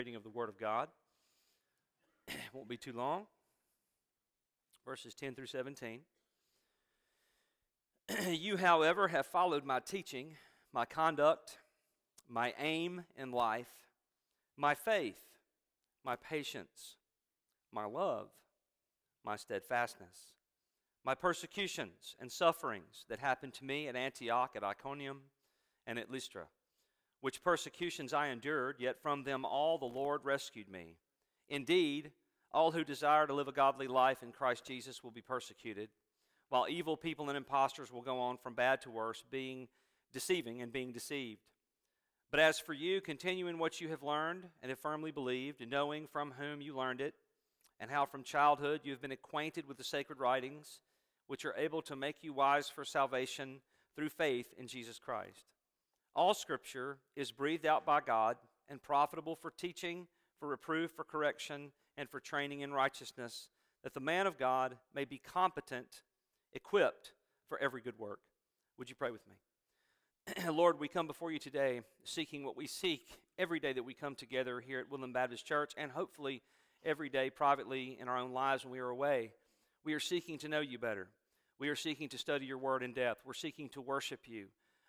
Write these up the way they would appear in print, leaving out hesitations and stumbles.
Reading of the Word of God. It won't be too long. Verses 10 through 17. You, however, have followed my teaching, my conduct, my aim in life, my faith, my patience, my love, my steadfastness, my persecutions and sufferings that happened to me at Antioch, at Iconium, and at Lystra, which persecutions I endured, yet from them all the Lord rescued me. Indeed, all who desire to live a godly life in Christ Jesus will be persecuted, while evil people and impostors will go on from bad to worse, being deceiving and being deceived. But as for you, continue in what you have learned and have firmly believed, knowing from whom you learned it, and how from childhood you have been acquainted with the sacred writings, which are able to make you wise for salvation through faith in Jesus Christ. All Scripture is breathed out by God and profitable for teaching, for reproof, for correction, and for training in righteousness, that the man of God may be competent, equipped for every good work. Would you pray with me? Lord, we come before you today seeking what we seek every day that we come together here at Woodland Baptist Church, and hopefully every day privately in our own lives when we are away. We are seeking to know you better. We are seeking to study your word in depth. We're seeking to worship you.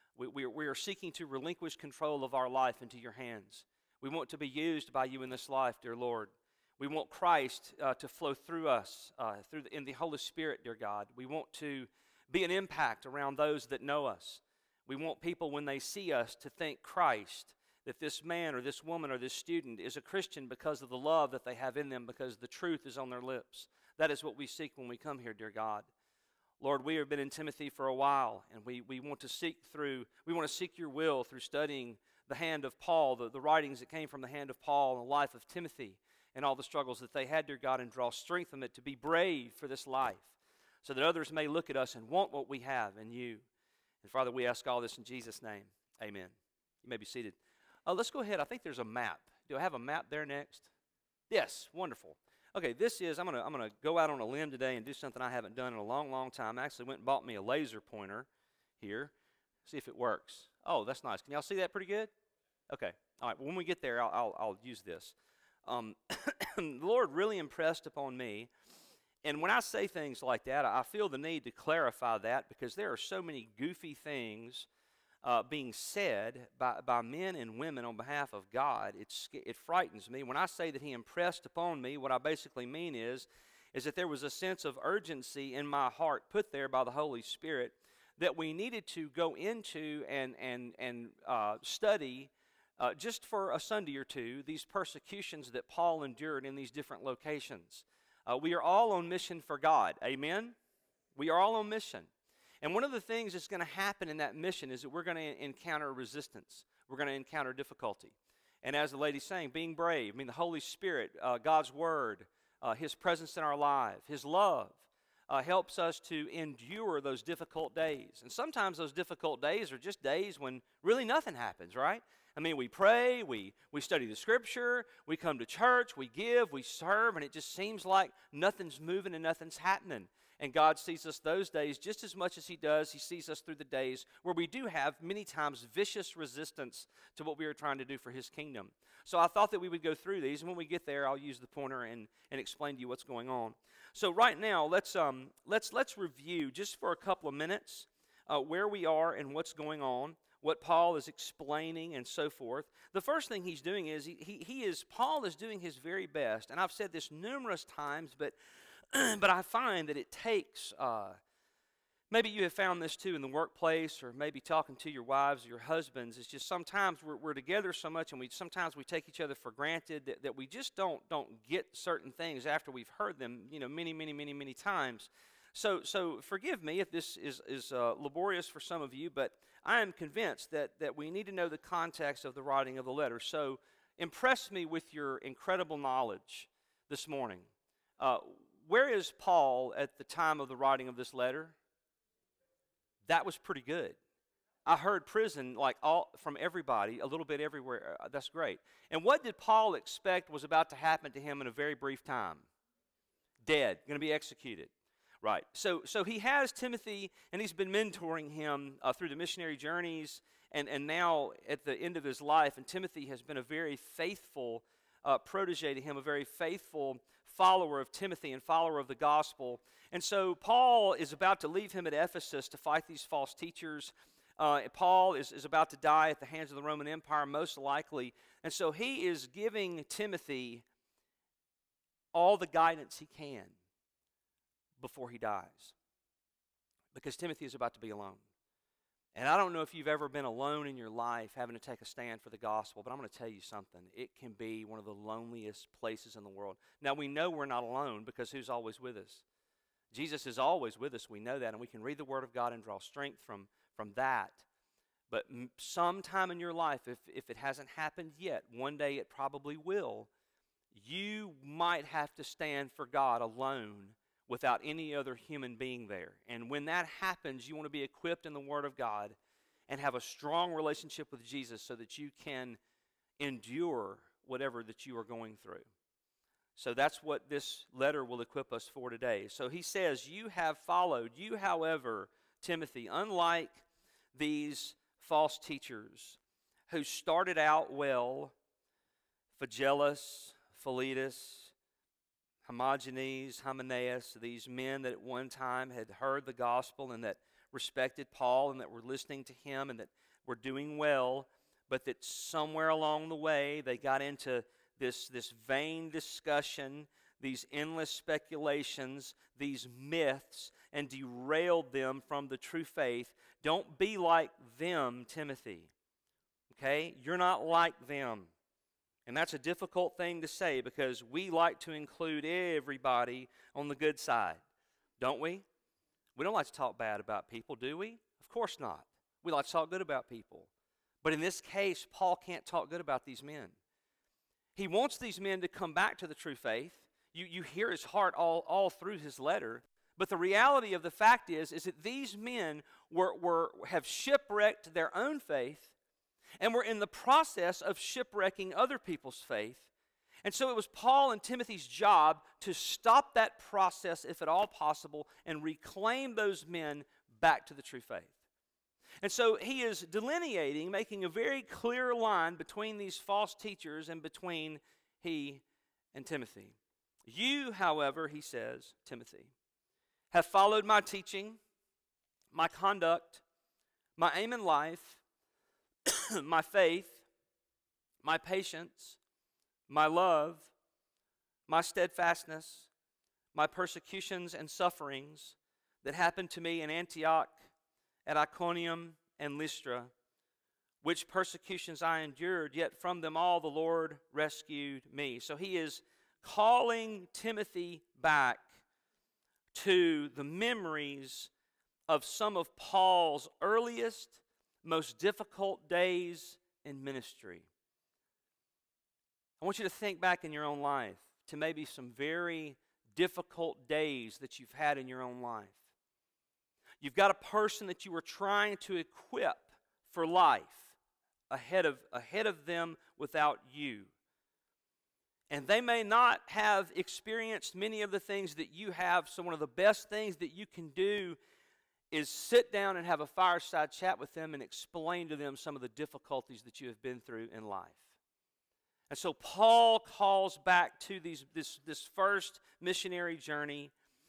We are seeking to relinquish control of our life into your hands. We want to be used by you in this life, dear Lord. We want Christ to flow through us in the Holy Spirit, dear God. We want to be an impact around those that know us. We want people, when they see us, to think Christ, that this man or this woman or this student is a Christian because of the love that they have in them, because the truth is on their lips. That is what we seek when we come here, dear God. Lord, we have been in Timothy for a while, and we want to seek your will through studying the hand of Paul, the writings that came from the hand of Paul and the life of Timothy and all the struggles that they had, dear God, and draw strength from it to be brave for this life so that others may look at us and want what we have in you. And Father, we ask all this in Jesus' name. Amen. You may be seated. Let's go ahead. I think there's a map. Do I have a map there next? Yes, wonderful. Okay, I'm gonna go out on a limb today and do something I haven't done in a long, long time. I actually went and bought me a laser pointer here. See if it works. Oh, that's nice. Can y'all see that pretty good? Okay. All right. Well, when we get there, I'll use this. The Lord really impressed upon me, and when I say things like that, I feel the need to clarify that because there are so many goofy things being said by men and women on behalf of God. It frightens me. When I say that he impressed upon me, what I basically mean is that there was a sense of urgency in my heart put there by the Holy Spirit that we needed to go into and study just for a Sunday or two these persecutions that Paul endured in these different locations. We are all on mission for God. Amen? We are all on mission. And one of the things that's going to happen in that mission is that we're going to encounter resistance. We're going to encounter difficulty. And as the lady's saying, being brave, the Holy Spirit, God's Word, His presence in our life, His love helps us to endure those difficult days. And sometimes those difficult days are just days when really nothing happens, right? We pray, we study the Scripture, we come to church, we give, we serve, and it just seems like nothing's moving and nothing's happening. And God sees us those days just as much as He does. He sees us through the days where we do have many times vicious resistance to what we are trying to do for His kingdom. So I thought that we would go through these, and when we get there, I'll use the pointer and explain to you what's going on. So right now, let's review just for a couple of minutes where we are and what's going on, what Paul is explaining and so forth. The first thing he's doing is Paul is doing his very best, and I've said this numerous times, but I find that it takes, maybe you have found this too in the workplace or maybe talking to your wives or your husbands, it's just sometimes we're together so much and sometimes we take each other for granted that we just don't get certain things after we've heard them, many times. So forgive me if this is laborious for some of you, but I am convinced that we need to know the context of the writing of the letter. So impress me with your incredible knowledge this morning. Where is Paul at the time of the writing of this letter? That was pretty good. I heard prison from everybody, a little bit everywhere. That's great. And what did Paul expect was about to happen to him in a very brief time? Dead, going to be executed. Right. So he has Timothy, and he's been mentoring him through the missionary journeys, and now at the end of his life. And Timothy has been a very faithful protege to him, a very faithful follower of Timothy and follower of the gospel. And so Paul is about to leave him at Ephesus to fight these false teachers. Paul is about to die at the hands of the Roman Empire, most likely. And so he is giving Timothy all the guidance he can before he dies, because Timothy is about to be alone. And I don't know if you've ever been alone in your life having to take a stand for the gospel, but I'm going to tell you something. It can be one of the loneliest places in the world. Now, we know we're not alone because who's always with us? Jesus is always with us. We know that, and we can read the Word of God and draw strength from that. But sometime in your life, if it hasn't happened yet, one day it probably will, you might have to stand for God alone without any other human being there. And when that happens, you want to be equipped in the Word of God and have a strong relationship with Jesus so that you can endure whatever that you are going through. So that's what this letter will equip us for today. So he says, you have followed. You, however, Timothy, unlike these false teachers who started out well, Phygellus, Philetus, Hermogenes, Hymenaeus, these men that at one time had heard the gospel and that respected Paul and that were listening to him and that were doing well, but that somewhere along the way they got into this vain discussion, these endless speculations, these myths, and derailed them from the true faith. Don't be like them, Timothy. Okay? You're not like them. And that's a difficult thing to say because we like to include everybody on the good side, don't we? We don't like to talk bad about people, do we? Of course not. We like to talk good about people. But in this case, Paul can't talk good about these men. He wants these men to come back to the true faith. You hear his heart all through his letter. But the reality of the fact is that these men have shipwrecked their own faith and were in the process of shipwrecking other people's faith. And so it was Paul and Timothy's job to stop that process, if at all possible, and reclaim those men back to the true faith. And so he is delineating, making a very clear line between these false teachers and between he and Timothy. You, however, he says, Timothy, have followed my teaching, my conduct, my aim in life, my faith, my patience, my love, my steadfastness, my persecutions and sufferings that happened to me in Antioch, at Iconium and Lystra, which persecutions I endured, yet from them all the Lord rescued me. So he is calling Timothy back to the memories of some of Paul's earliest, most difficult days in ministry. I want you to think back in your own life to maybe some very difficult days that you've had in your own life. You've got a person that you were trying to equip for life ahead of them without you. And they may not have experienced many of the things that you have, so one of the best things that you can do is sit down and have a fireside chat with them and explain to them some of the difficulties that you have been through in life. And so Paul calls back to this first missionary journey,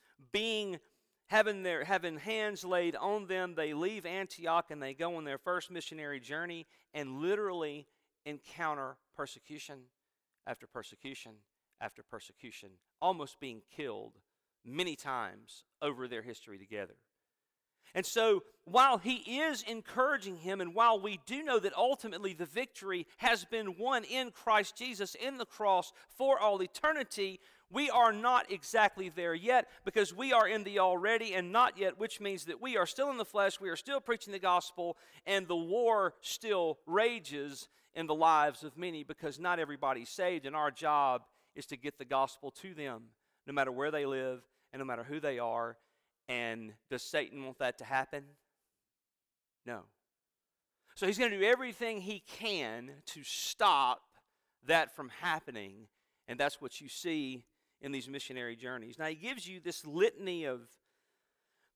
having hands laid on them. They leave Antioch and they go on their first missionary journey and literally encounter persecution after persecution after persecution, almost being killed many times over their history together. And so while he is encouraging him, and while we do know that ultimately the victory has been won in Christ Jesus in the cross for all eternity, we are not exactly there yet, because we are in the already and not yet, which means that we are still in the flesh, we are still preaching the gospel, and the war still rages in the lives of many, because not everybody's saved, and our job is to get the gospel to them, no matter where they live and no matter who they are. And does Satan want that to happen? No. So he's going to do everything he can to stop that from happening, and that's what you see in these missionary journeys. Now he gives you this litany of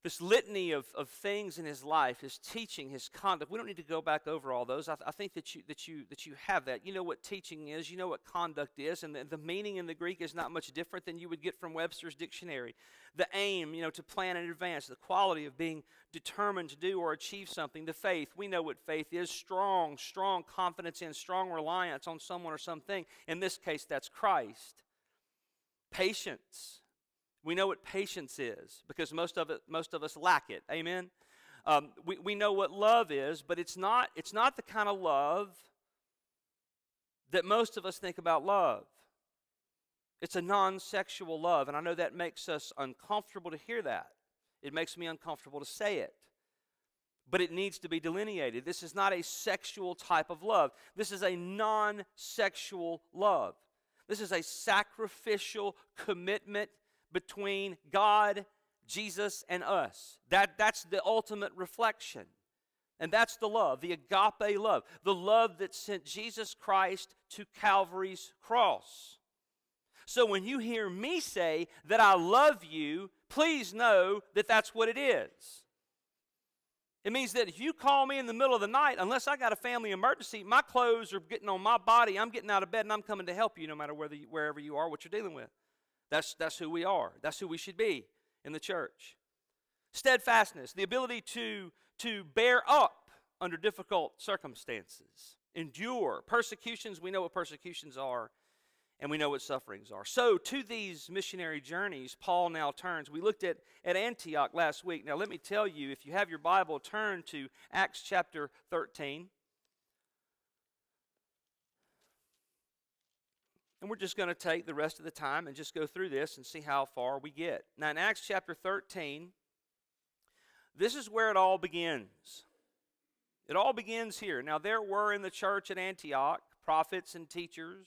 this litany of things in his life, his teaching, his conduct. We don't need to go back over all those. I think that you have that. You know what teaching is. You know what conduct is, and the meaning in the Greek is not much different than you would get from Webster's dictionary. The aim, to plan in advance. The quality of being determined to do or achieve something. The faith, we know what faith is. Strong confidence in, strong reliance on someone or something. In this case, that's Christ. Patience. We know what patience is because most of us lack it. Amen. We know what love is, but it's not the kind of love that most of us think about love. It's a non-sexual love, and I know that makes us uncomfortable to hear that. It makes me uncomfortable to say it. But it needs to be delineated. This is not a sexual type of love. This is a non-sexual love. This is a sacrificial commitment between God, Jesus, and us. That's the ultimate reflection. And that's the love, the agape love, the love that sent Jesus Christ to Calvary's cross. So when you hear me say that I love you, please know that that's what it is. It means that if you call me in the middle of the night, unless I got a family emergency, my clothes are getting on my body, I'm getting out of bed, and I'm coming to help you no matter wherever you are, what you're dealing with. That's who we are. That's who we should be in the church. Steadfastness, the ability to bear up under difficult circumstances. Endure. Persecutions, we know what persecutions are, and we know what sufferings are. So to these missionary journeys, Paul now turns. We looked at Antioch last week. Now let me tell you, if you have your Bible, turn to Acts chapter 13. And we're just going to take the rest of the time and just go through this and see how far we get. Now in Acts chapter 13, this is where it all begins. It all begins here. Now there were in the church at Antioch prophets and teachers.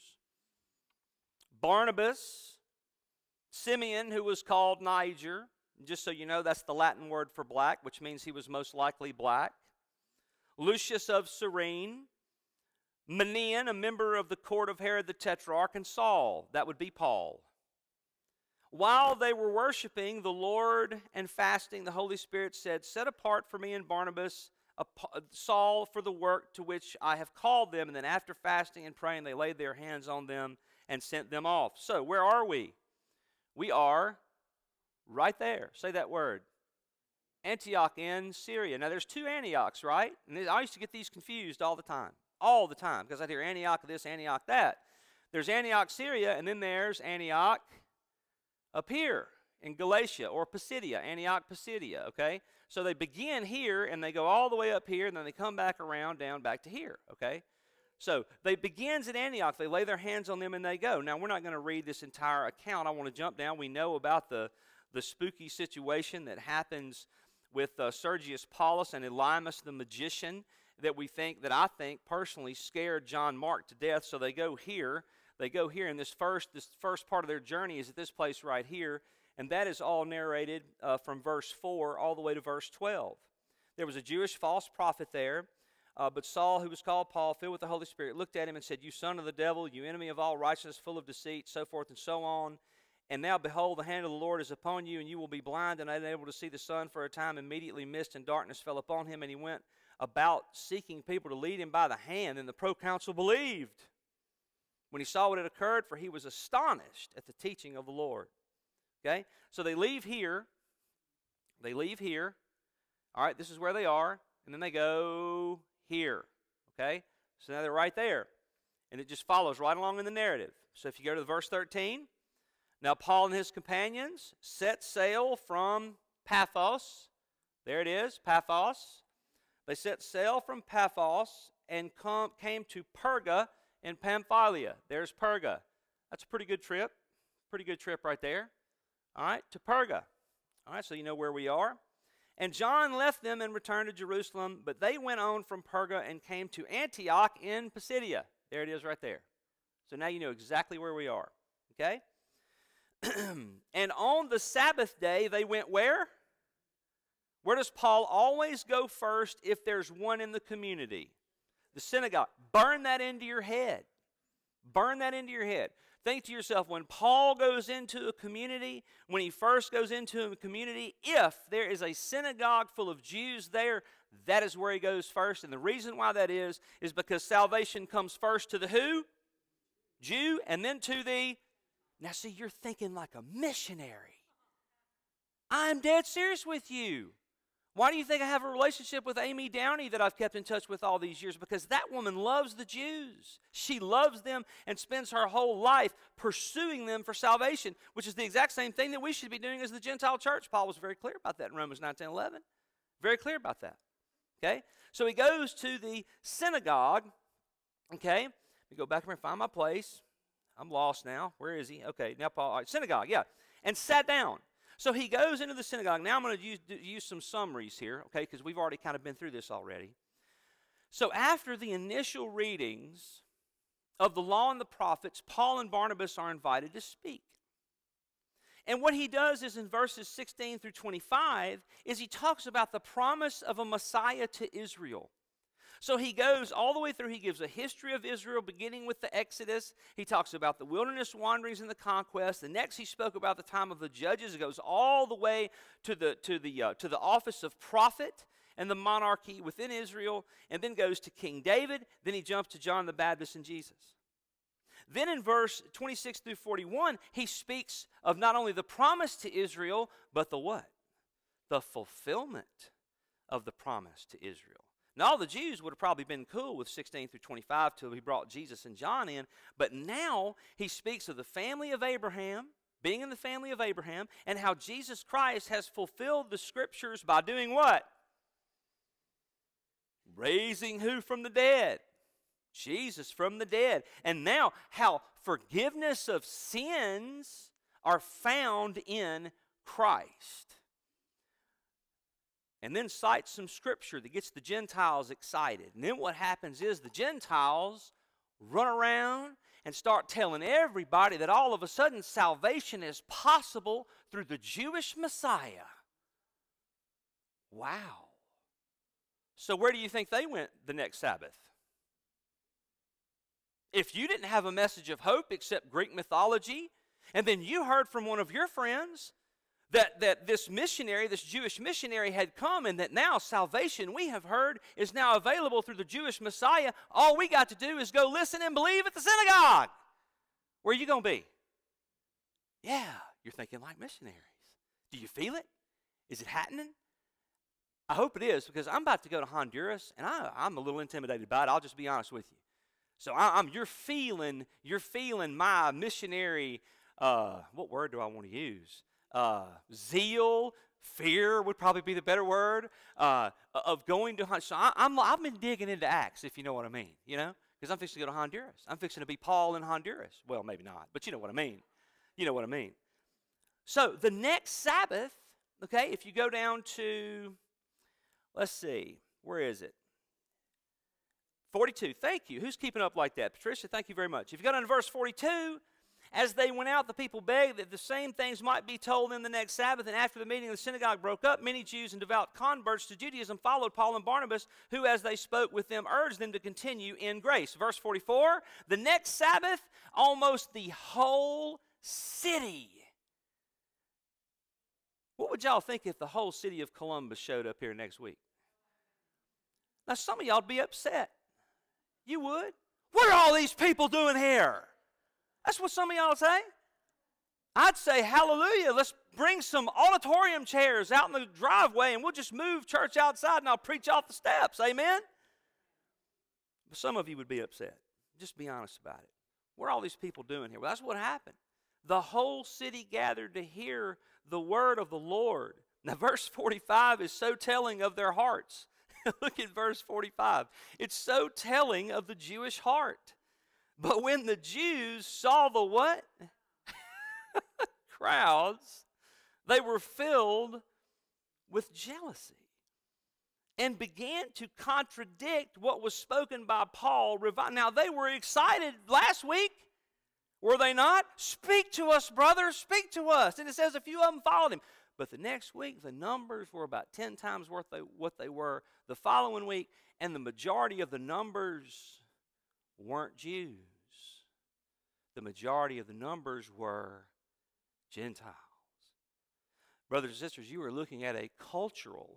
Barnabas, Simeon, who was called Niger. Just so you know, that's the Latin word for black, which means he was most likely black. Lucius of Cyrene. Manaen, a member of the court of Herod the Tetrarch, and Saul, that would be Paul. While they were worshiping the Lord and fasting, the Holy Spirit said, "Set apart for me and Barnabas Saul for the work to which I have called them." And then after fasting and praying, they laid their hands on them and sent them off. So where are we? We are right there. Say that word. Antioch in Syria. Now there's two Antiochs, right? And I used to get these confused all the time, because I'd hear Antioch this, Antioch that. There's Antioch, Syria, and then there's Antioch up here in Galatia or Pisidia, Antioch, Pisidia, okay? So they begin here, and they go all the way up here, and then they come back around, down, back to here, okay? So they begins at Antioch. They lay their hands on them, and they go. Now, we're not going to read this entire account. I want to jump down. We know about the spooky situation that happens with Sergius Paulus and Elymas the magician that I think personally scared John Mark to death. So they go here. And this first part of their journey is at this place right here. And that is all narrated from verse 4 all the way to verse 12. There was a Jewish false prophet there. But Saul, who was called Paul, filled with the Holy Spirit, looked at him and said, "You son of the devil, you enemy of all righteousness, full of deceit," so forth and so on. "And now behold, the hand of the Lord is upon you, and you will be blind and unable to see the sun for a time." Immediately mist and darkness fell upon him, and he went about seeking people to lead him by the hand. And the proconsul believed when he saw what had occurred, for he was astonished at the teaching of the Lord. Okay? So they leave here. All right, this is where they are. And then they go here. Okay? So now they're right there. And it just follows right along in the narrative. So if you go to verse 13, now Paul and his companions set sail from Paphos. There it is, Paphos. They set sail from Paphos and came to Perga in Pamphylia. There's Perga. That's a pretty good trip. Pretty good trip right there. All right, to Perga. All right, so you know where we are. And John left them and returned to Jerusalem, but they went on from Perga and came to Antioch in Pisidia. There it is right there. So now you know exactly where we are. Okay? And on the Sabbath day, they went where? Where does Paul always go first if there's one in the community? The synagogue. Burn that into your head. Burn that into your head. Think to yourself, when Paul goes into a community, when he first goes into a community, if there is a synagogue full of Jews there, that is where he goes first. And the reason why that is because salvation comes first to the who? Jew, and then to the... Now see, you're thinking like a missionary. I'm dead serious with you. Why do you think I have a relationship with Amy Downey that I've kept in touch with all these years? Because that woman loves the Jews. She loves them and spends her whole life pursuing them for salvation, which is the exact same thing that we should be doing as the Gentile church. Paul was very clear about that in Romans 9:10-11. Very clear about that. Okay? So he goes to the synagogue. Okay? Let me go back here and find my place. I'm lost now. Where is he? Okay, now Paul, all right, synagogue, yeah. And sat down. So he goes into the synagogue. Now I'm going to use some summaries here, okay, because we've already kind of been through this already. So after the initial readings of the law and the prophets, Paul and Barnabas are invited to speak. And what he does is in verses 16 through 25 is he talks about the promise of a Messiah to Israel. So he goes all the way through. He gives a history of Israel, beginning with the Exodus. He talks about the wilderness wanderings and the conquest. The next, he spoke about the time of the judges. It goes all the way to the office of prophet and the monarchy within Israel, and then goes to King David. Then he jumps to John the Baptist and Jesus. Then in verse 26 through 41, he speaks of not only the promise to Israel, but the what? The fulfillment of the promise to Israel. Now, all the Jews would have probably been cool with 16 through 25 till he brought Jesus and John in. But now he speaks of the family of Abraham, being in the family of Abraham, and how Jesus Christ has fulfilled the scriptures by doing what? Raising who from the dead? Jesus from the dead. And now how forgiveness of sins are found in Christ. And then cites some scripture that gets the Gentiles excited. And then what happens is the Gentiles run around and start telling everybody that all of a sudden salvation is possible through the Jewish Messiah. Wow. So where do you think they went the next Sabbath? If you didn't have a message of hope except Greek mythology, and then you heard from one of your friends that this missionary, this Jewish missionary had come, and that now salvation, we have heard, is now available through the Jewish Messiah. All we got to do is go listen and believe at the synagogue. Where are you going to be? Yeah, you're thinking like missionaries. Do you feel it? Is it happening? I hope it is, because I'm about to go to Honduras, and I'm a little intimidated by it. I'll just be honest with you. So you're feeling my missionary, what word do I want to use? Zeal, fear would probably be the better word, of going to Honduras. So I've been digging into Acts, if you know what I mean, you know, because I'm fixing to go to Honduras. I'm fixing to be Paul in Honduras. Well, maybe not, but you know what I mean. You know what I mean. So the next Sabbath, okay, if you go down to, let's see, where is it? 42, thank you. Who's keeping up like that? Patricia, thank you very much. If you go down to verse 42, as they went out, the people begged that the same things might be told them the next Sabbath. And after the meeting, the synagogue broke up. Many Jews and devout converts to Judaism followed Paul and Barnabas, who, as they spoke with them, urged them to continue in grace. Verse 44, the next Sabbath, almost the whole city. What would y'all think if the whole city of Columbus showed up here next week? Now, some of y'all would be upset. You would? What are all these people doing here? That's what some of y'all say. I'd say, hallelujah, let's bring some auditorium chairs out in the driveway and we'll just move church outside and I'll preach off the steps. Amen? But some of you would be upset. Just be honest about it. What are all these people doing here? Well, that's what happened. The whole city gathered to hear the word of the Lord. Now, verse 45 is so telling of their hearts. Look at verse 45. It's so telling of the Jewish heart. But when the Jews saw the what? Crowds, they were filled with jealousy and began to contradict what was spoken by Paul. Now, they were excited last week, were they not? Speak to us, brothers, speak to us. And it says a few of them followed him. But the next week, the numbers were about 10 times what they were the following week, and the majority of the numbers weren't Jews. the majority of the numbers were Gentiles. Brothers and sisters, you are looking at a cultural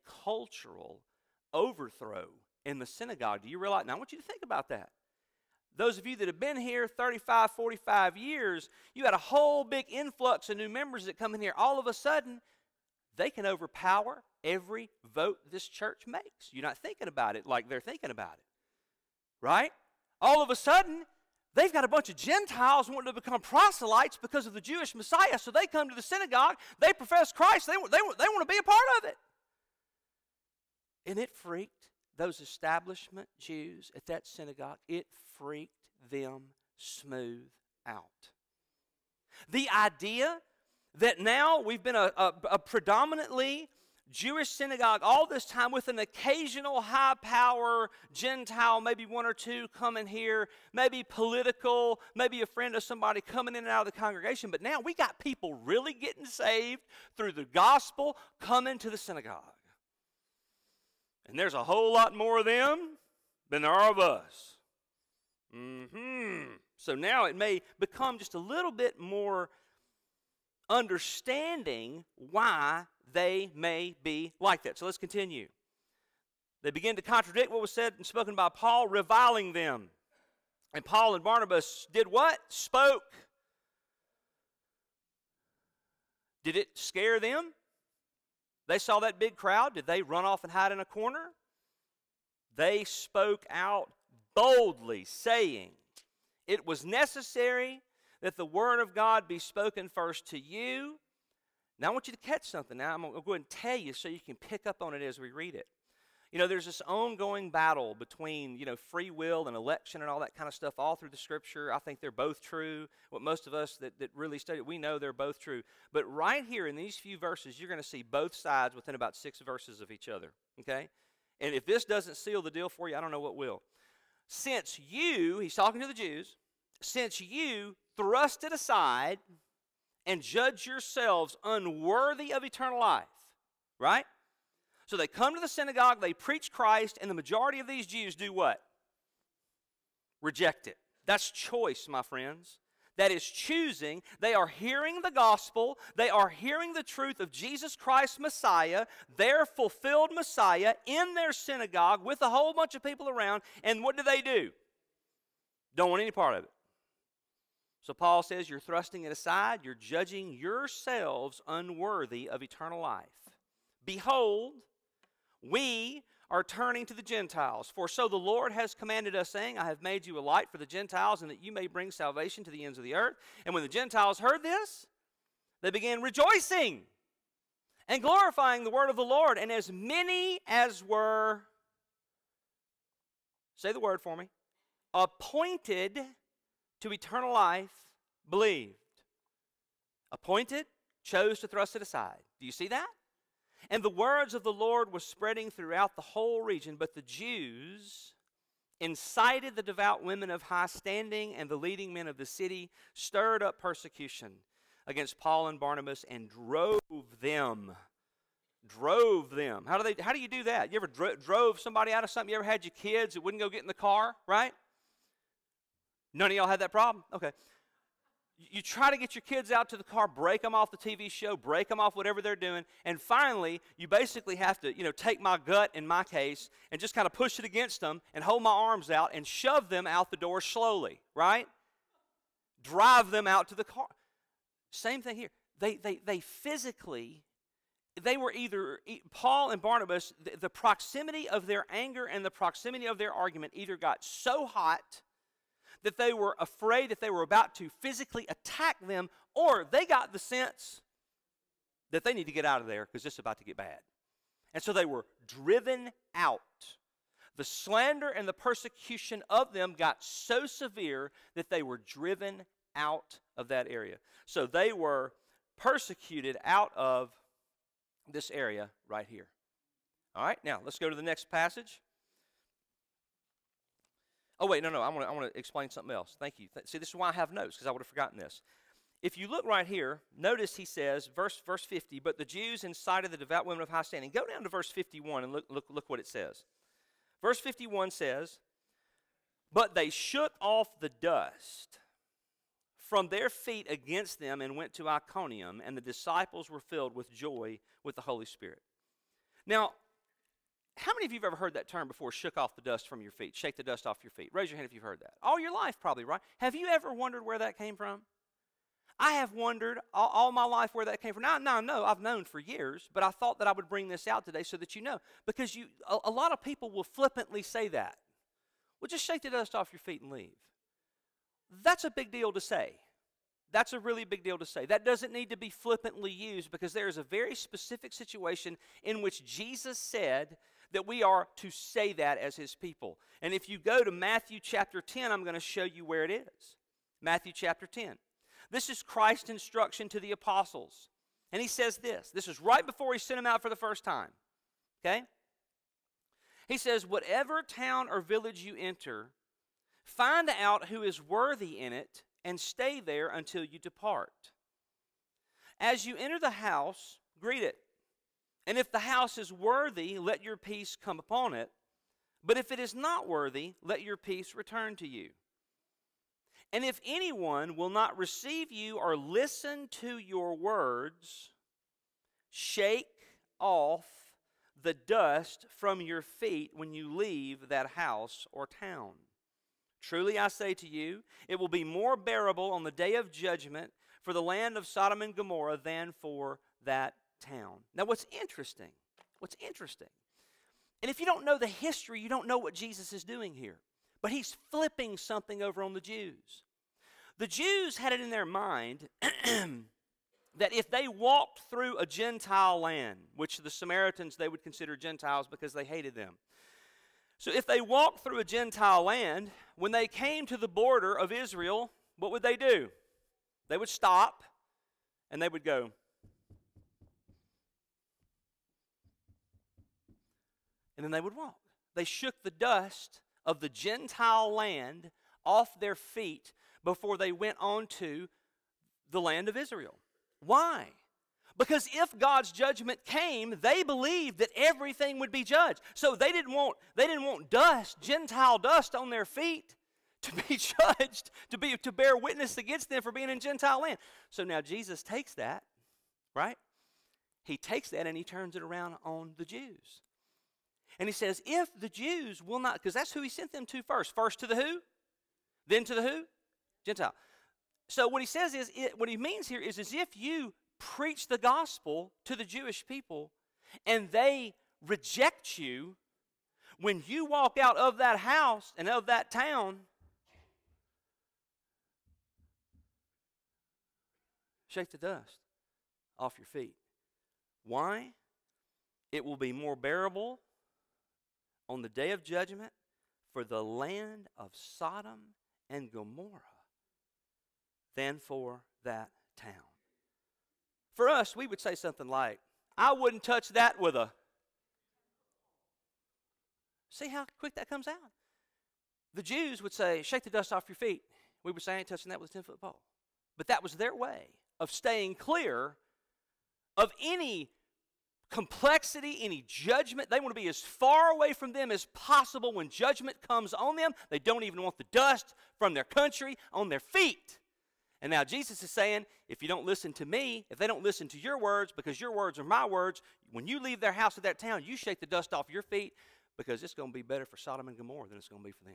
overthrow in the synagogue. Do you realize? Now, I want you to think about that. Those of you that have been here 35, 45 years, you had a whole big influx of new members that come in here. All of a sudden, they can overpower every vote this church makes. You're not thinking about it like they're thinking about it, right? All of a sudden, they've got a bunch of Gentiles wanting to become proselytes because of the Jewish Messiah, so they come to the synagogue, they profess Christ, they want to be a part of it. And it freaked those establishment Jews at that synagogue, it freaked them smooth out. The idea that now we've been a predominantly Jewish synagogue all this time with an occasional high-power Gentile, maybe one or two coming here, maybe political, maybe a friend of somebody coming in and out of the congregation, but now we got people really getting saved through the gospel coming to the synagogue. And there's a whole lot more of them than there are of us. So now it may become just a little bit more understanding why they may be like that. So let's continue. They begin to contradict what was said and spoken by Paul, reviling them. And Paul and Barnabas did what? Spoke. Did it scare them? They saw that big crowd. Did they run off and hide in a corner? They spoke out boldly, saying, it was necessary that the word of God be spoken first to you. Now I want you to catch something. Now I'm going to go ahead and tell you so you can pick up on it as we read it. You know, there's this ongoing battle between, free will and election and all that kind of stuff all through the Scripture. I think they're both true. What most of us that really study, we know they're both true. But right here in these few verses, you're going to see both sides within about 6 verses of each other, okay? And if this doesn't seal the deal for you, I don't know what will. Since you, he's talking to the Jews, since you thrust it aside and judge yourselves unworthy of eternal life, right? So they come to the synagogue, they preach Christ, and the majority of these Jews do what? Reject it. That's choice, my friends. That is choosing. They are hearing the gospel. They are hearing the truth of Jesus Christ, Messiah, their fulfilled Messiah, in their synagogue with a whole bunch of people around. And what do? Don't want any part of it. So Paul says you're thrusting it aside. You're judging yourselves unworthy of eternal life. Behold, we are turning to the Gentiles. For so the Lord has commanded us, saying, I have made you a light for the Gentiles, and that you may bring salvation to the ends of the earth. And when the Gentiles heard this, they began rejoicing and glorifying the word of the Lord. And as many as were, say the word for me, appointed to eternal life, believed. Appointed, chose to thrust it aside. Do you see that? And the words of the Lord was spreading throughout the whole region, but the Jews incited the devout women of high standing and the leading men of the city, stirred up persecution against Paul and Barnabas, and drove them. How do you do that? You ever drove somebody out of something? You ever had your kids that wouldn't go get in the car, right? None of y'all had that problem? Okay. You try to get your kids out to the car, break them off the TV show, break them off whatever they're doing, and finally, you basically have to, take my gut, in my case, and just kind of push it against them and hold my arms out and shove them out the door slowly, right? Drive them out to the car. Same thing here. They physically, they were either, Paul and Barnabas, the proximity of their anger and the proximity of their argument either got so hot that they were afraid that they were about to physically attack them, or they got the sense that they need to get out of there because this is about to get bad. And so they were driven out. The slander and the persecution of them got so severe that they were driven out of that area. So they were persecuted out of this area right here. All right, now let's go to the next passage. Oh, wait, no, I want to explain something else. Thank you. See, this is why I have notes, because I would have forgotten this. If you look right here, notice he says, verse 50, but the Jews incited the devout women of high standing. Go down to verse 51 and look what it says. Verse 51 says, but they shook off the dust from their feet against them and went to Iconium, and the disciples were filled with joy with the Holy Spirit. Now, how many of you have ever heard that term before, shook off the dust from your feet, shake the dust off your feet? Raise your hand if you've heard that. All your life probably, right? Have you ever wondered where that came from? I have wondered all my life where that came from. Now, no, I've known for years, but I thought that I would bring this out today so that you know. Because a lot of people will flippantly say that. Well, just shake the dust off your feet and leave. That's a big deal to say. That's a really big deal to say. That doesn't need to be flippantly used because there is a very specific situation in which Jesus said that we are to say that as his people. And if you go to Matthew chapter 10, I'm going to show you where it is. Matthew chapter 10. This is Christ's instruction to the apostles. And he says this. This is right before he sent them out for the first time. Okay? He says, whatever town or village you enter, find out who is worthy in it and stay there until you depart. As you enter the house, greet it. And if the house is worthy, let your peace come upon it. But if it is not worthy, let your peace return to you. And if anyone will not receive you or listen to your words, shake off the dust from your feet when you leave that house or town. Truly I say to you, it will be more bearable on the day of judgment for the land of Sodom and Gomorrah than for that town. Now what's interesting, and if you don't know the history, you don't know what Jesus is doing here. But he's flipping something over on the Jews. The Jews had it in their mind that if they walked through a Gentile land, which the Samaritans, they would consider Gentiles because they hated them. So if they walked through a Gentile land, when they came to the border of Israel, what would they do? They would stop and they would go. And then they would walk. They shook the dust of the Gentile land off their feet before they went on to the land of Israel. Why? Because if God's judgment came, they believed that everything would be judged. So they didn't want dust, Gentile dust on their feet to be judged, to bear witness against them for being in Gentile land. So now Jesus takes that, right? He takes that and he turns it around on the Jews. And he says, if the Jews will not, because that's who he sent them to first. First to the who? Then to the who? Gentile. So what he says is, what he means here is if you preach the gospel to the Jewish people and they reject you, when you walk out of that house and of that town, shake the dust off your feet. Why? It will be more bearable on the day of judgment for the land of Sodom and Gomorrah than for that town. For us, we would say something like, I wouldn't touch that with a... See how quick that comes out? The Jews would say, shake the dust off your feet. We would say, I ain't touching that with a 10-foot pole. But that was their way of staying clear of any complexity, any judgment. They want to be as far away from them as possible when judgment comes on them. They don't even want the dust from their country on their feet. And now Jesus is saying, if you don't listen to me, if they don't listen to your words, because your words are my words, when you leave their house or that town, you shake the dust off your feet, because it's going to be better for Sodom and Gomorrah than it's going to be for them.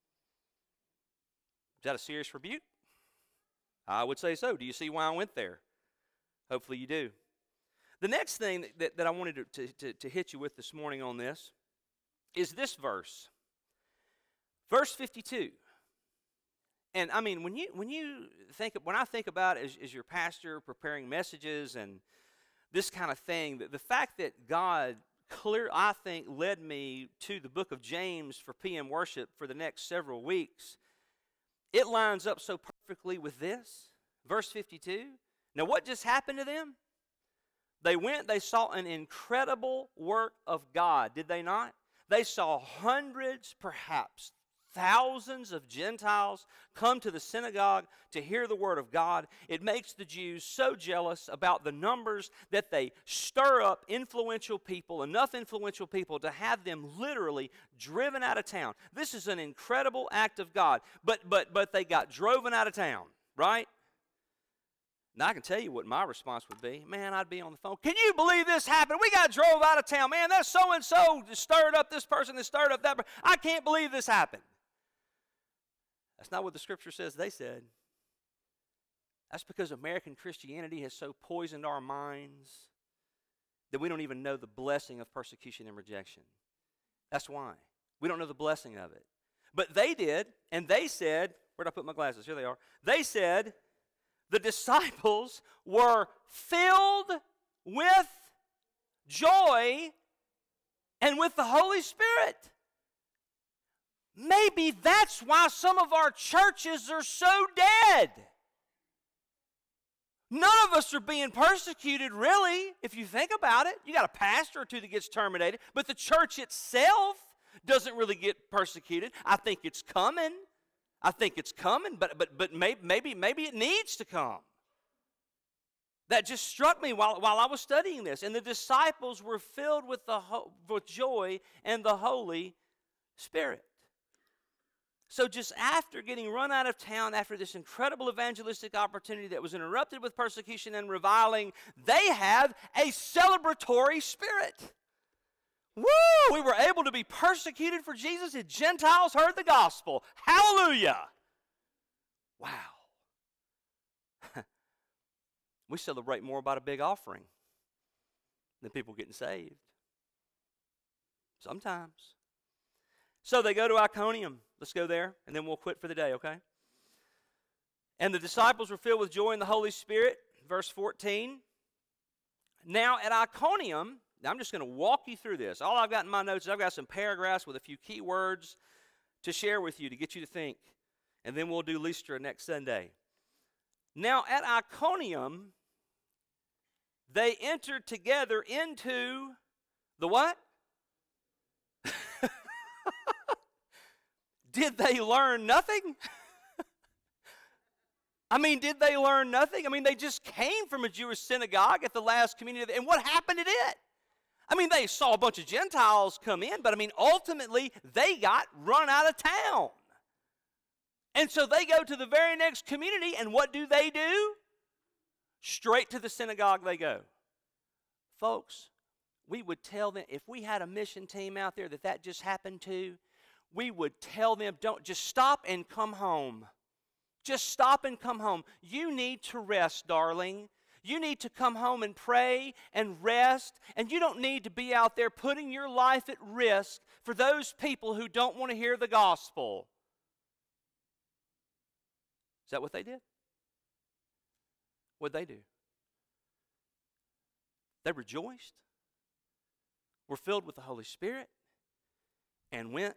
Is that a serious rebuke? I would say so. Do you see why I went there? Hopefully you do. The next thing that I wanted to hit you with this morning on this is this verse. Verse 52. And I mean, when I think about it as your pastor preparing messages and this kind of thing, the fact that God I think led me to the book of James for PM worship for the next several weeks, it lines up so perfectly with this. Verse 52. Now what just happened to them? They went, they saw an incredible work of God, did they not? They saw hundreds, perhaps thousands of Gentiles come to the synagogue to hear the word of God. It makes the Jews so jealous about the numbers that they stir up influential people, enough influential people to have them literally driven out of town. This is an incredible act of God, but they got driven out of town, right? Now, I can tell you what my response would be. Man, I'd be on the phone. Can you believe this happened? We got drove out of town. Man, that so-and-so stirred up this person and stirred up that person. I can't believe this happened. That's not what the Scripture says they said. That's because American Christianity has so poisoned our minds that we don't even know the blessing of persecution and rejection. That's why. We don't know the blessing of it. But they did, and they said, where'd I put my glasses? Here they are. They said the disciples were filled with joy and with the Holy Spirit. Maybe that's why some of our churches are so dead. None of us are being persecuted, really, if you think about it. You got a pastor or two that gets terminated, but the church itself doesn't really get persecuted. I think it's coming. But maybe it needs to come. That just struck me while I was studying this. And the disciples were filled with joy and the Holy Spirit. So just after getting run out of town, after this incredible evangelistic opportunity that was interrupted with persecution and reviling, they have a celebratory spirit. Woo! We were able to be persecuted for Jesus, and Gentiles heard the gospel. Hallelujah! Wow. We celebrate more about a big offering than people getting saved. Sometimes. So they go to Iconium. Let's go there, and then we'll quit for the day, okay? And the disciples were filled with joy in the Holy Spirit. Verse 14. Now at Iconium, now I'm just going to walk you through this. All I've got in my notes is I've got some paragraphs with a few key words to share with you to get you to think. And then we'll do Lystra next Sunday. Now at Iconium, they entered together into the what? Did they learn nothing? Did they learn nothing? They just came from a Jewish synagogue at the last community. And what happened to it? They saw a bunch of Gentiles come in, but ultimately, they got run out of town. And so they go to the very next community, and what do? Straight to the synagogue they go. Folks, we would tell them, if we had a mission team out there that just happened to, we would tell them, don't just stop and come home. Just stop and come home. You need to rest, darling. You need to come home and pray and rest, and you don't need to be out there putting your life at risk for those people who don't want to hear the gospel. Is that what they did? What'd they do? They rejoiced, were filled with the Holy Spirit, and went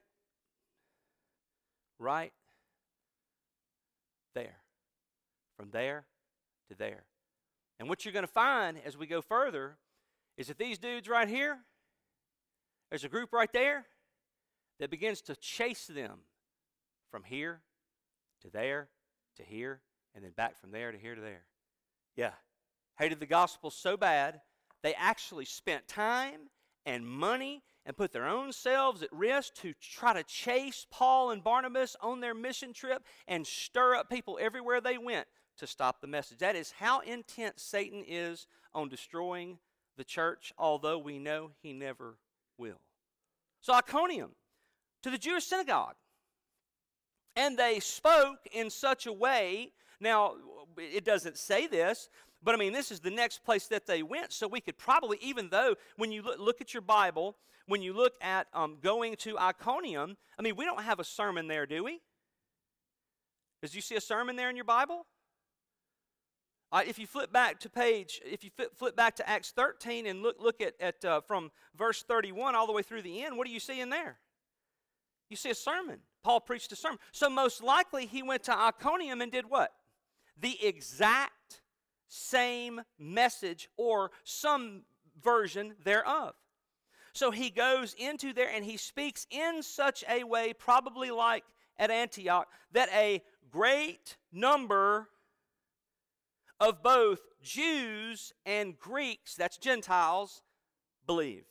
right there. From there to there. And what you're going to find as we go further is that these dudes right here, there's a group right there that begins to chase them from here to there to here, and then back from there to here to there. Yeah. Hated the gospel so bad, they actually spent time and money and put their own selves at risk to try to chase Paul and Barnabas on their mission trip and stir up people everywhere they went to stop the message. That is how intent Satan is on destroying the church, although we know he never will. So Iconium, to the Jewish synagogue. And they spoke in such a way, now it doesn't say this, but this is the next place that they went, so we could probably, even though when you look at your Bible, when you look at going to Iconium, we don't have a sermon there, do we? Do you see a sermon there in your Bible? If you flip back to Acts 13 and look at from verse 31 all the way through the end, what do you see in there? You see a sermon. Paul preached a sermon. So most likely he went to Iconium and did what? The exact same message or some version thereof. So he goes into there and he speaks in such a way, probably like at Antioch, that a great number of both Jews and Greeks, that's Gentiles, believed.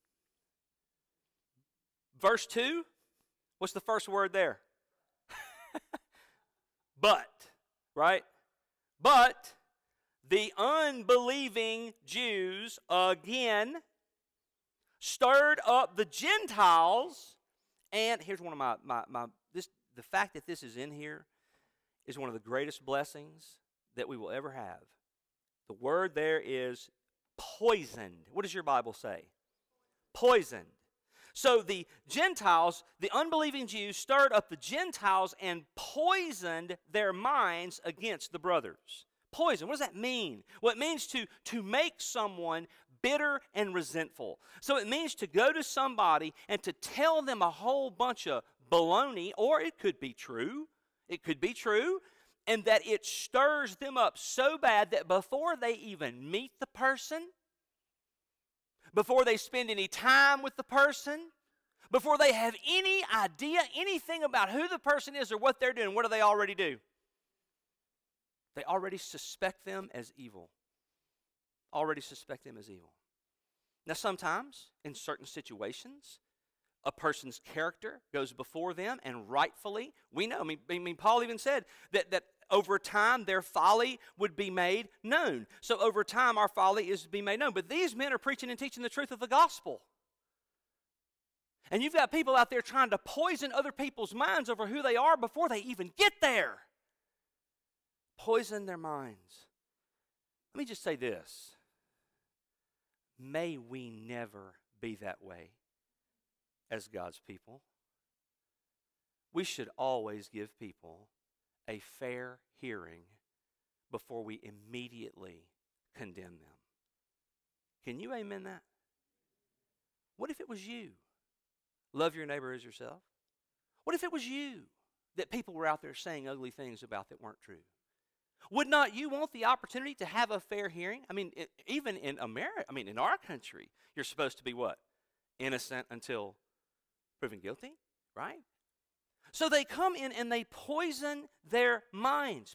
Verse 2, what's the first word there? But, right? But the unbelieving Jews again stirred up the Gentiles. And here's one of the fact that this is in here is one of the greatest blessings that we will ever have. The word there is poisoned. What does your Bible say? Poisoned. So the Gentiles, the unbelieving Jews, stirred up the Gentiles and poisoned their minds against the brothers. Poison, what does that mean? Well, it means to make someone bitter and resentful. So it means to go to somebody and to tell them a whole bunch of baloney, or it could be true. It could be true, and that it stirs them up so bad that before they even meet the person, before they spend any time with the person, before they have any idea, anything about who the person is or what they're doing, what do they already do? They already suspect them as evil. Already suspect them as evil. Now, sometimes, in certain situations, a person's character goes before them, and rightfully, we know. I mean, Paul even said that over time, their folly would be made known. So over time, our folly is to be made known. But these men are preaching and teaching the truth of the gospel. And you've got people out there trying to poison other people's minds over who they are before they even get there. Poison their minds. Let me just say this. May we never be that way as God's people. We should always give people a fair hearing before we immediately condemn them. Can you amen that? What if it was you? Love your neighbor as yourself. What if it was you that people were out there saying ugly things about that weren't true? Would not you want the opportunity to have a fair hearing? I mean, even in America, in our country, you're supposed to be what? Innocent until proven guilty, right? So they come in and they poison their minds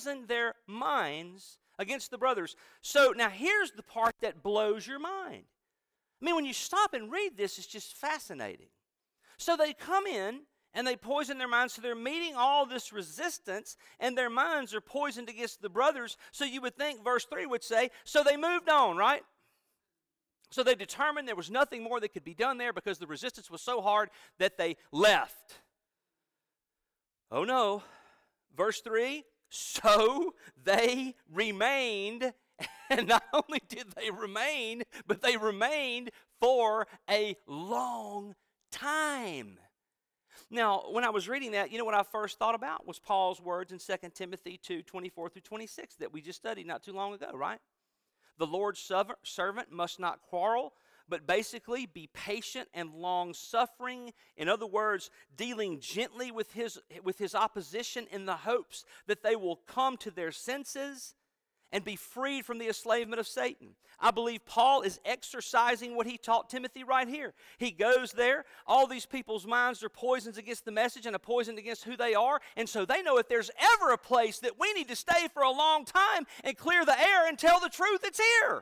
against the brothers. So now here's the part that blows your mind. When you stop and read this, it's just fascinating. So they come in and they poison their minds, so they're meeting all this resistance, and their minds are poisoned against the brothers. So you would think verse 3 would say, so they moved on, right? So they determined there was nothing more that could be done there because the resistance was so hard that they left. Oh no. Verse 3, so they remained, and not only did they remain, but they remained for a long time. Now, when I was reading that, you know what I first thought about was Paul's words in 2 Timothy 2:24-26 that we just studied not too long ago, right? The Lord's servant must not quarrel, but basically be patient and long-suffering. In other words, dealing gently with his opposition in the hopes that they will come to their senses and be freed from the enslavement of Satan. I believe Paul is exercising what he taught Timothy right here. He goes there. All these people's minds are poisons against the message and a poison against who they are. And so they know if there's ever a place that we need to stay for a long time and clear the air and tell the truth, it's here.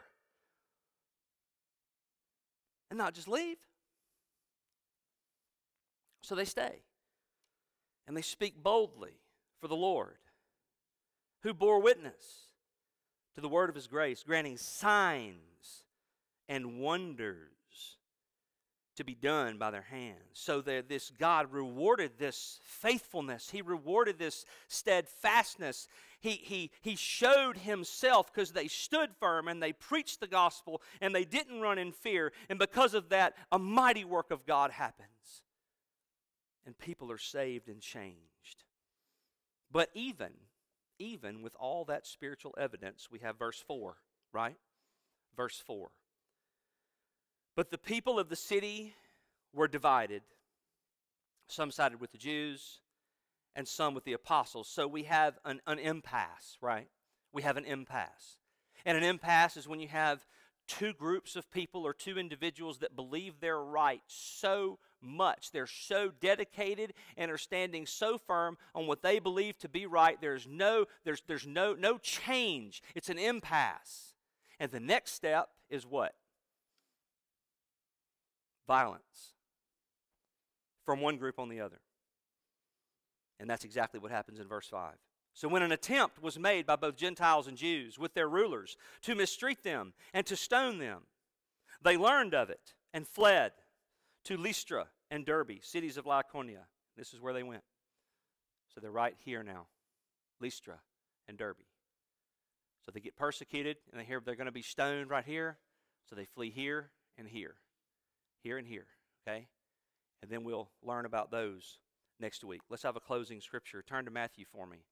And not just leave. So they stay. And they speak boldly for the Lord, who bore witness to the word of his grace, granting signs and wonders to be done by their hands. So that this God rewarded this faithfulness. He rewarded this steadfastness. He showed himself because they stood firm and they preached the gospel and they didn't run in fear. And because of that, a mighty work of God happens. And people are saved and changed. But even with all that spiritual evidence, we have verse 4, right? Verse 4. But the people of the city were divided. Some sided with the Jews and some with the apostles. So we have an impasse, right? We have an impasse. And an impasse is when you have two groups of people or two individuals that believe they're right so much. They're so dedicated and are standing so firm on what they believe to be right. There's no change. It's an impasse. And the next step is what? Violence from one group on the other. And that's exactly what happens in verse 5. So when an attempt was made by both Gentiles and Jews with their rulers to mistreat them and to stone them, they learned of it and fled to Lystra and Derbe, cities of Lycaonia. This is where they went. So they're right here now, Lystra and Derbe. So they get persecuted, and they hear they're going to be stoned right here. So they flee here and here and here, okay? And then we'll learn about those next week. Let's have a closing scripture. Turn to Matthew for me.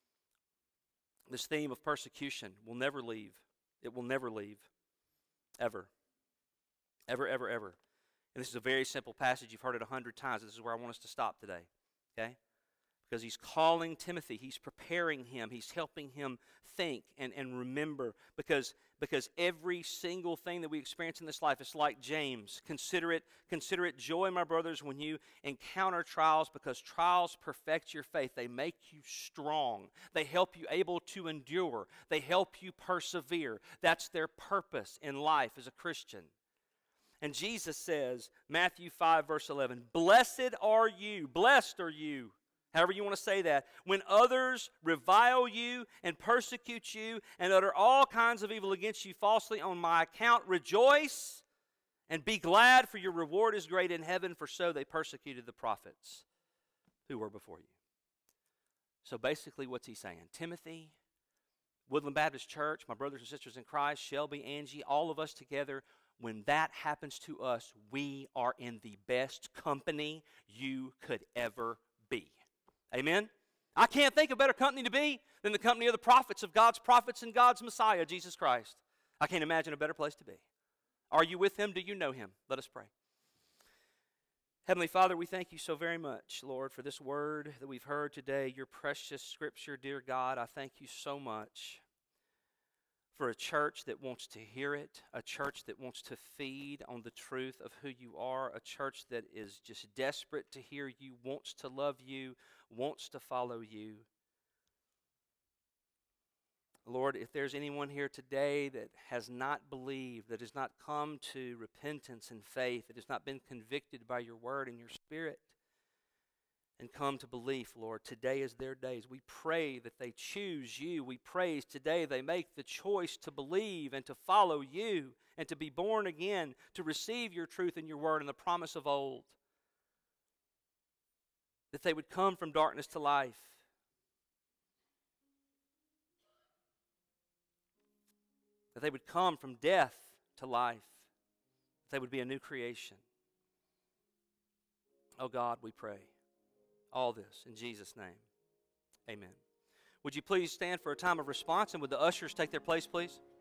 This theme of persecution will never leave. It will never leave, ever. Ever, ever, ever. And this is a very simple passage. You've heard it 100 times. This is where I want us to stop today, okay? Because he's calling Timothy. He's preparing him. He's helping him think and remember. Because every single thing that we experience in this life is like James. Consider it joy, my brothers, when you encounter trials, because trials perfect your faith. They make you strong. They help you able to endure. They help you persevere. That's their purpose in life as a Christian. And Jesus says, Matthew 5, verse 11, blessed are you, however you want to say that, when others revile you and persecute you and utter all kinds of evil against you falsely on my account, rejoice and be glad, for your reward is great in heaven, for so they persecuted the prophets who were before you. So basically what's he saying? Timothy, Woodland Baptist Church, my brothers and sisters in Christ, Shelby, Angie, all of us together, when that happens to us, we are in the best company you could ever be. Amen? I can't think of a better company to be than the company of the prophets, of God's prophets and God's Messiah, Jesus Christ. I can't imagine a better place to be. Are you with Him? Do you know Him? Let us pray. Heavenly Father, we thank you so very much, Lord, for this word that we've heard today, your precious scripture, dear God. I thank you so much for a church that wants to hear it, a church that wants to feed on the truth of who you are, a church that is just desperate to hear you, wants to love you, wants to follow you. Lord, if there's anyone here today that has not believed, that has not come to repentance and faith, that has not been convicted by your word and your spirit, and come to belief, Lord, today is their days. We pray that they choose you. We pray today they make the choice to believe and to follow you and to be born again, to receive your truth and your word and the promise of old. That they would come from darkness to life. That they would come from death to life. That they would be a new creation. Oh God, we pray all this in Jesus' name. Amen. Would you please stand for a time of response, and would the ushers take their place, please?